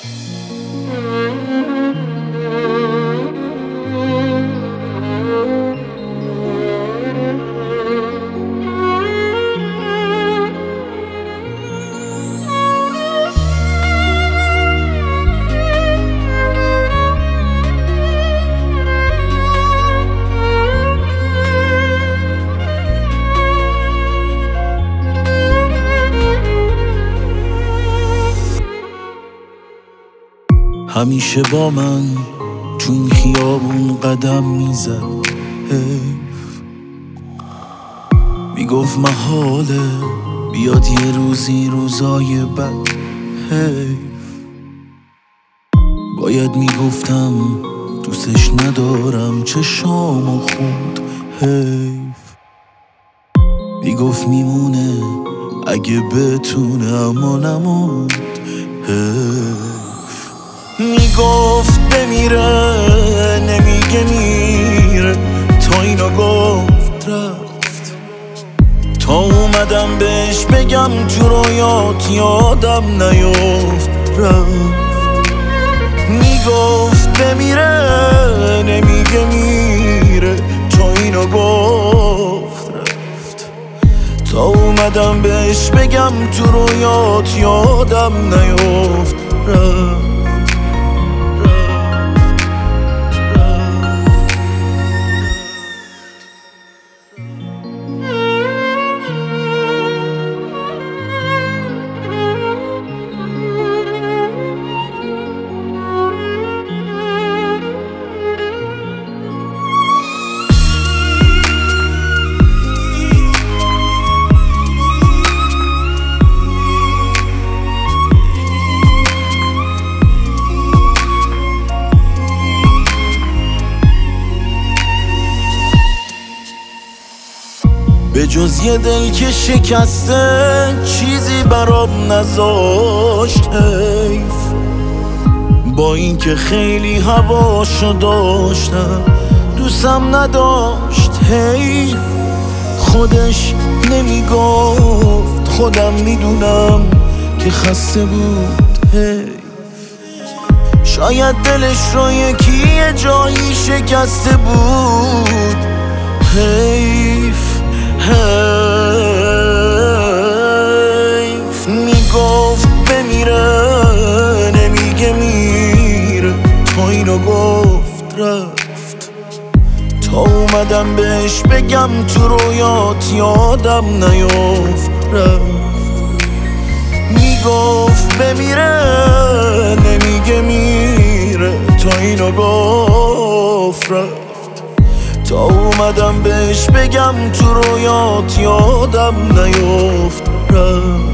همیشه با من تو این خیابون قدم میزد، حیف میگفت محاله بیاد یه روزی روزای بد، حیف باید میگفتم دوستش ندارم چشامو خورد، حیف میگفت میمونه اگه بتونه اما نموند، حیف میگفت بمیره نمیگه میره، تا اینو گفت رفت، تا اومدم بهش بگم تو رویات یادم نیفت، رفت میگفت بمیره نمیگه میره، تا اینو گفت رفت، تا اومدم بهش بگم تو رویات یادم نیفت، رفت. به جز یه دل که شکسته چیزی برام نذاشت، حیف با این که خیلی هواشو داشتم دوستم نداشت، حیف خودش نمیگفت خودم میدونم که خسته بود، حیف شاید دلش رو یکی یه جایی شکسته بود، حیف حیف میگفت بمیره نمیگه میره، تا اینو گفت رفت، تا اومدم بهش بگم تو رویات یادم نیفت، رفت میگفت بمیره نمیگه میره، تا اینو گفت رفت، تا اومدم بهش بگم تو رویات یادم نیفت، رفت.